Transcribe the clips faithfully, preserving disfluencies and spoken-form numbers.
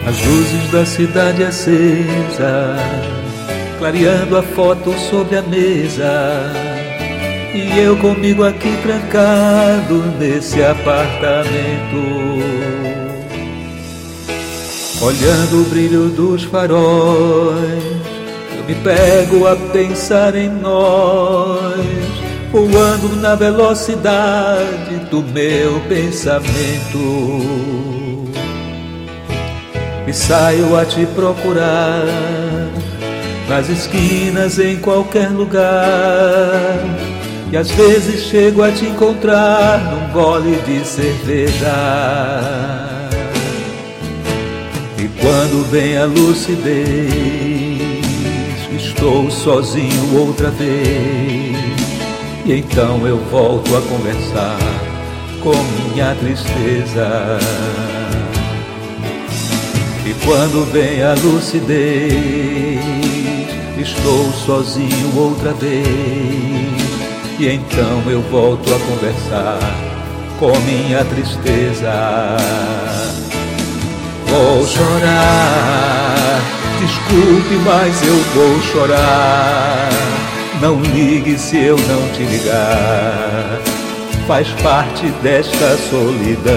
As luzes da cidade acesa, clareando a foto sobre a mesa, e eu comigo aqui trancado nesse apartamento, olhando o brilho dos faróis. Eu me pego a pensar em nós, voando na velocidade do meu pensamento. E saio a te procurar nas esquinas, em qualquer lugar, e às vezes chego a te encontrar num gole de cerveja. E quando vem a lucidez, estou sozinho outra vez, e então eu volto a conversar com minha tristeza. E quando vem a lucidez, estou sozinho outra vez, e então eu volto a conversar com minha tristeza. Vou chorar, desculpe, mas eu vou chorar. Não ligue se eu não te ligar, faz parte desta solidão.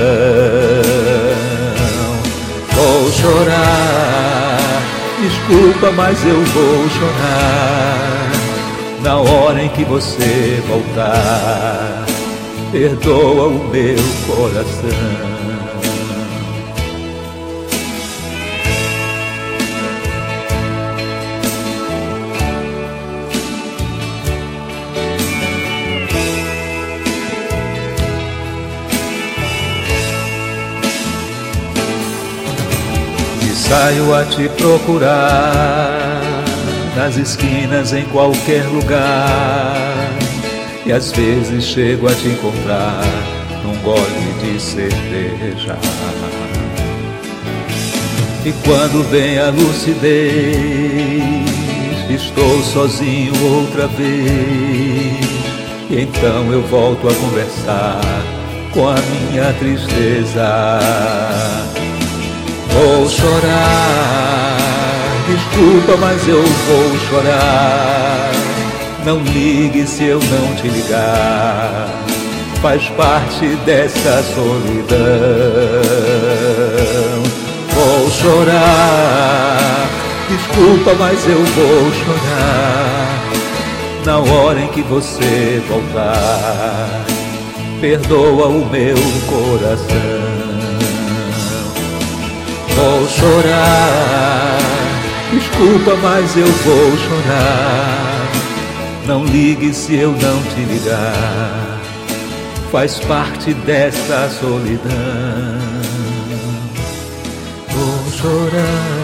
Vou chorar, desculpa, mas eu vou chorar. Na hora em que você voltar, perdoa o meu coração. Saio a te procurar nas esquinas, em qualquer lugar, e às vezes chego a te encontrar num gole de cerveja. E quando vem a lucidez, estou sozinho outra vez, e então eu volto a conversar com a minha tristeza. Vou chorar, desculpa, mas eu vou chorar. Não ligue se eu não te ligar, faz parte dessa solidão. Vou chorar, desculpa, mas eu vou chorar. Na hora em que você voltar, perdoa o meu coração. Vou chorar, desculpa, mas eu vou chorar. Não ligue se eu não te ligar, faz parte dessa solidão. Vou chorar.